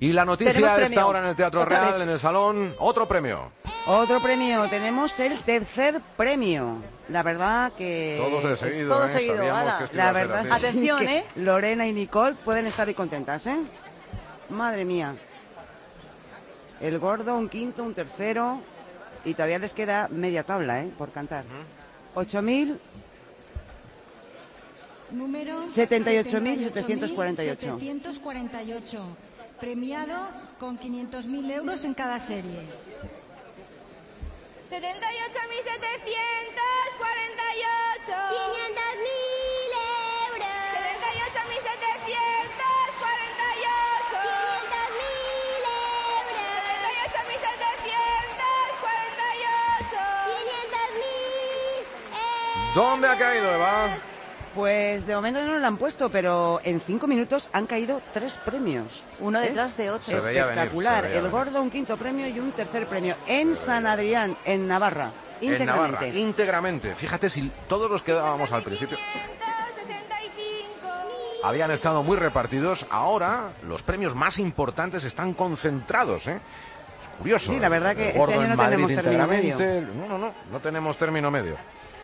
Y la noticia Tenemos de esta premio. hora en el Teatro Otra Real, vez. en el Salón, otro premio. Otro premio, tenemos el tercer premio. La verdad que... Todos de seguido, todo seguido, Sabíamos ala. que esto iba La a ser verdad así. Atención, sí que ¿eh? Lorena y Nicole pueden estar muy contentas, ¿eh? Madre mía. El gordo, un quinto, un tercero. Y todavía les queda media tabla, ¿eh? Por cantar. 8.000... Número 78.748. 78.748, premiado con 500.000 euros en cada serie. 78.748. 500.000 euros. 78.748. 500.000 euros. 78.748. 500.000 euros. ¿Dónde ha caído, Eva? Pues de momento no lo han puesto, pero en 5 minutos han caído 3 premios. Uno ¿Ves? detrás de otro. Se veía venir, Espectacular. se veía El venir. gordo, un quinto premio y un tercer premio. En San Adrián, en Navarra. En Íntegramente. Navarra, íntegramente. Fíjate si todos los que dábamos al principio 565. habían estado muy repartidos. Ahora los premios más importantes están concentrados, ¿eh? Es curioso. Sí, la verdad El que este gordo año en no Madrid tenemos término medio. íntegramente. No tenemos término medio.